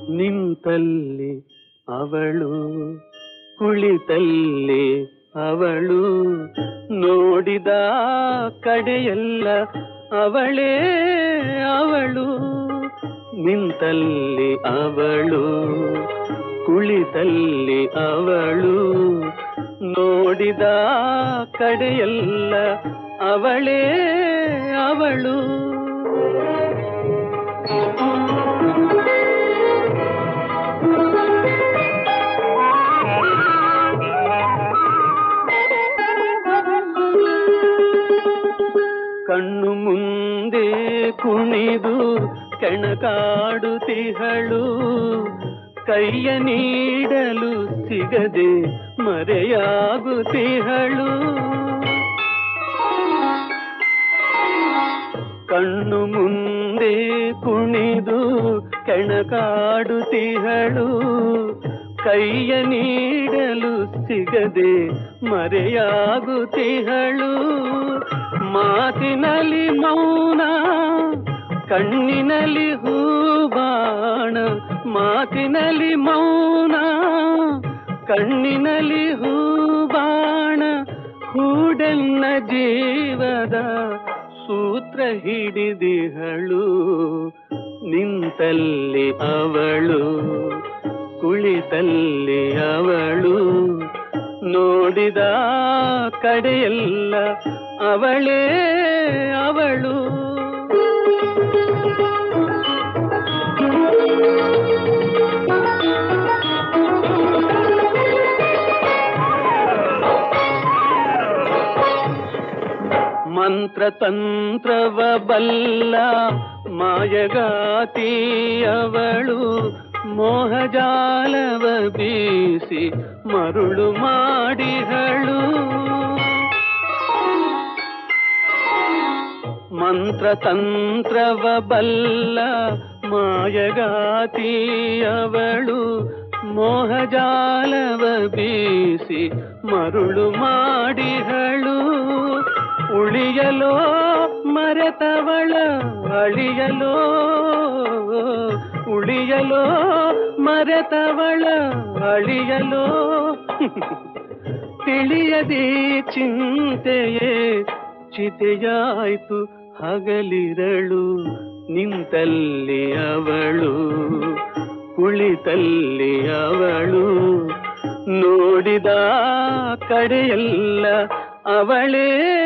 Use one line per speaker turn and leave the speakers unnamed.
ನಿಂತಲ್ಲಿ ಅವಳು, ಕುಳಿತಲ್ಲಿ ಅವಳು, ನೋಡಿದ ಕಡೆಯೆಲ್ಲ ಅವಳೇ ಅವಳು. ನಿಂತಲ್ಲಿ ಅವಳು, ಕುಳಿತಲ್ಲಿ ಅವಳು, ನೋಡಿದ ಕಡೆಯೆಲ್ಲ ಅವಳೇ ಅವಳು. ಕಣ್ಣು ಮುಂದೆ ಕುಣಿದು ಕೆಣಕಾಡುತ್ತಿಹಳು, ಕೈಯ ನೀಡಲು ಸಿಗದೆ ಮರೆಯಾಗುತ್ತಿಹಳು. ಕಣ್ಣು ಮುಂದೆ ಕುಣಿದು ಕೆಣಕಾಡುತ್ತಿಹಳು, ಕೈಯ ನೀಡಲು ಸಿಗದೆ ಮರೆಯಾಗುತ್ತಿಹಳು. ಮಾತಿನಲ್ಲಿ ಮೌನ, ಕಣ್ಣಿನಲ್ಲಿ ಹೂಬಾಣ. ಮಾತಿನಲ್ಲಿ ಮೌನ, ಕಣ್ಣಿನಲ್ಲಿ ಹೂಬಾಣ. ಹೂಡೆನ್ನ ಜೀವದ ಸೂತ್ರ ಹಿಡಿದಿಹಳು. ನಿಂತಲ್ಲಿ ಅವಳು, ಕುಳಿತಲ್ಲಿ ಅವಳು, ನೋಡಿದ ಕಡೆಯೆಲ್ಲ ಅವಳೇ ಅವಳು. ಮಂತ್ರತಂತ್ರವ ಬಲ್ಲ ಮಾಯಗಾತಿ ಅವಳು, ಮೋಹಜಾಲವ ಬೀಸಿ ಮರುಳು ಮಾಡಿಹಳು. ಮಂತ್ರತಂತ್ರವ ಬಲ್ಲ ಮಾಯಗಾತಿ ಅವಳು, ಮೋಹಜಾಲವ ಬೀಸಿ ಮರುಳು ಮಾಡಿಹಳು. ಉಳಿಯಲೋ ಮರೆತವಳ ಅಳಿಯಲೋ, ಉಳಿಯಲೋ ಮರೆತವಳ ಅಳಿಯಲೋ. ತಿಳಿಯದೆ ಚಿಂತೆಯೇ ಚಿತೆಯಾಯ್ತು ಹಗಲಿರಳು. ನಿಂತಲ್ಲಿ ಅವಳು, ಕುಳಿತಲ್ಲಿ ಅವಳು, ನೋಡಿದ ಕಡೆಯೆಲ್ಲ ಅವಳೇ